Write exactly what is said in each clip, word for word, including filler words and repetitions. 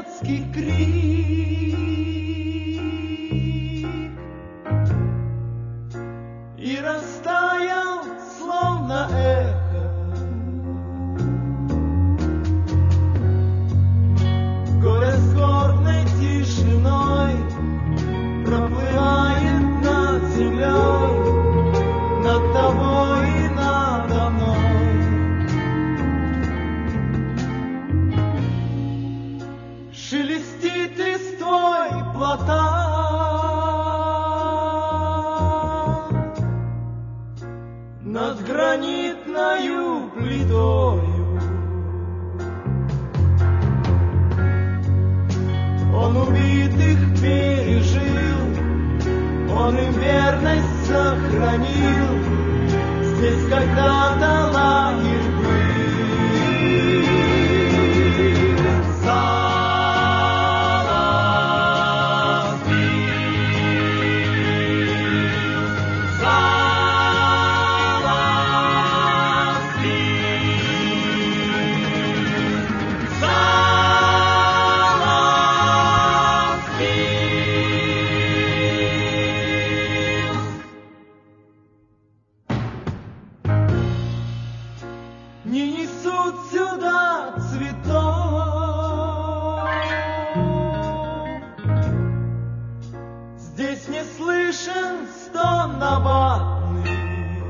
детский крик и растаял, словно эхо. Горе скорбной тишиной проплывает над землей, над тобой и надо мной. Шелестит листвой плота, над гранитною плитою. Он убитых пережил, он им верность сохранил. Здесь когда-то лагерь был. Не несут сюда цветов, здесь не слышен стон набатный,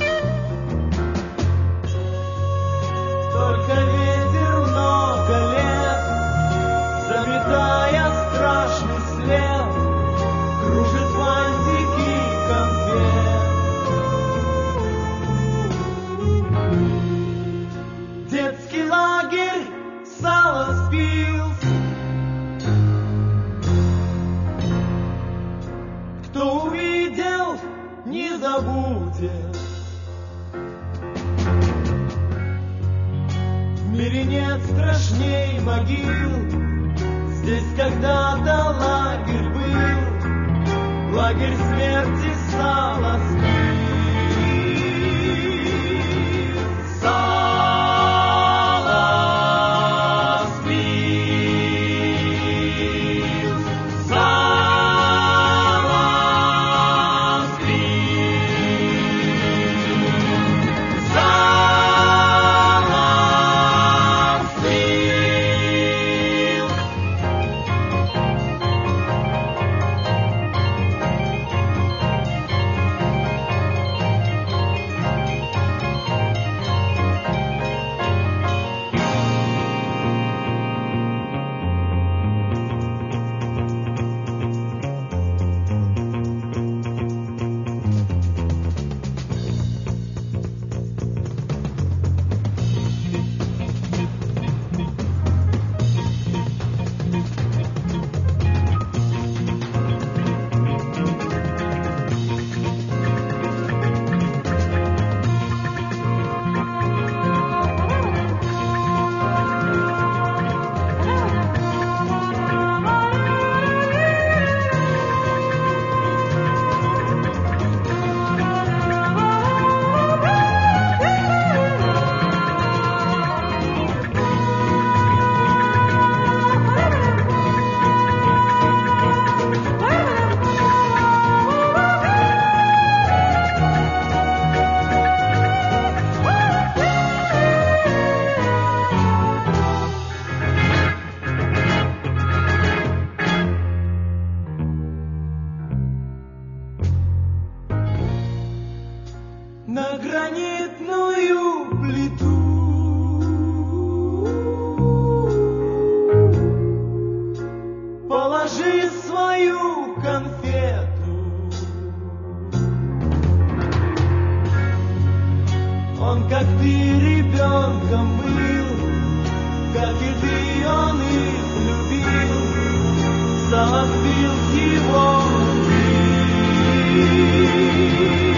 только ветер много лет, заметая страшный след, кружит бантики конфет. Детский лагерь сало спился. Кто увидел, не забудет. В мире нет страшней могил. Здесь когда-то лагерь был, лагерь смерти сало спился. На гранитную плиту положи свою конфету. Он, как ты, ребенком был, как и ты, он их любил. Сам отбил его.